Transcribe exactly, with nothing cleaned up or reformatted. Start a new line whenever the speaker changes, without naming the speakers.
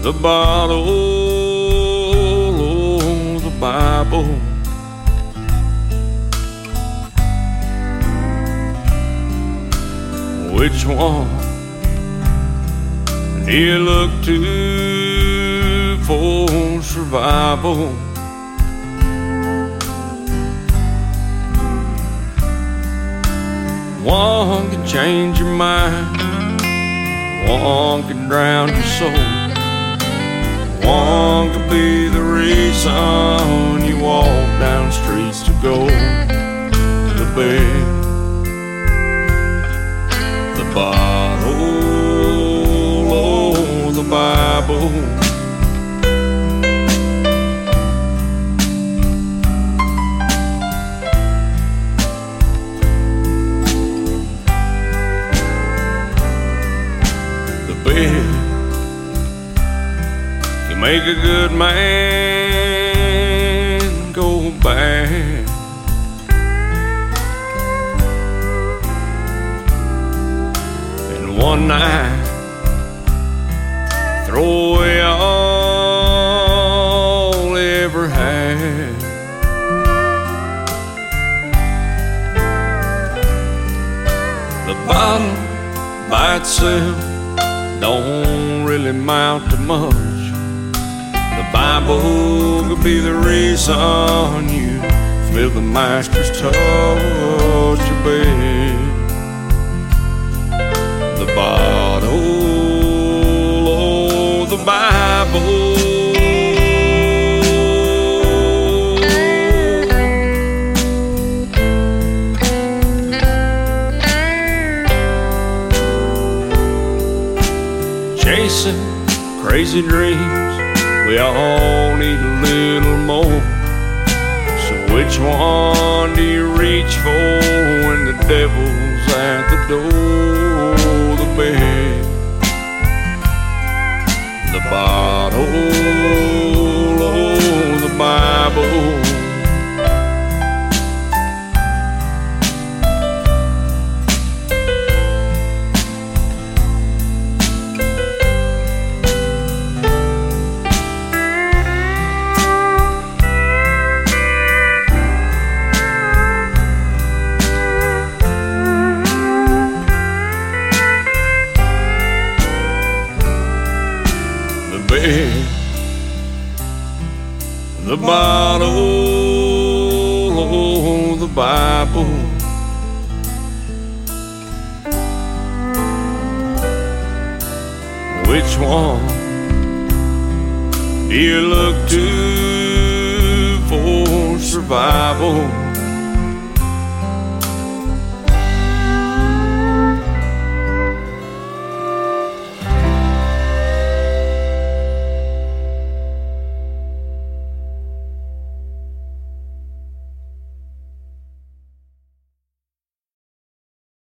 The bottle, oh, the Bible. Which one do you look to for survival? One can change your mind, one can drown your soul, one could be the reason you walk down streets to go to bed. The bottle, oh, the Bible. The bed can make a good man go bad. One night, throw away all they ever had. The bottle by itself don't really amount to much. The Bible could be the reason you feel the master's touch your bed. The bottle, oh, the Bible. Chasing crazy dreams, we all need a little more. So which one do you reach for when the devil's at the door? The bed, the bottle, oh, the Bible. The bottle, oh, the Bible. Which one do you look to for survival?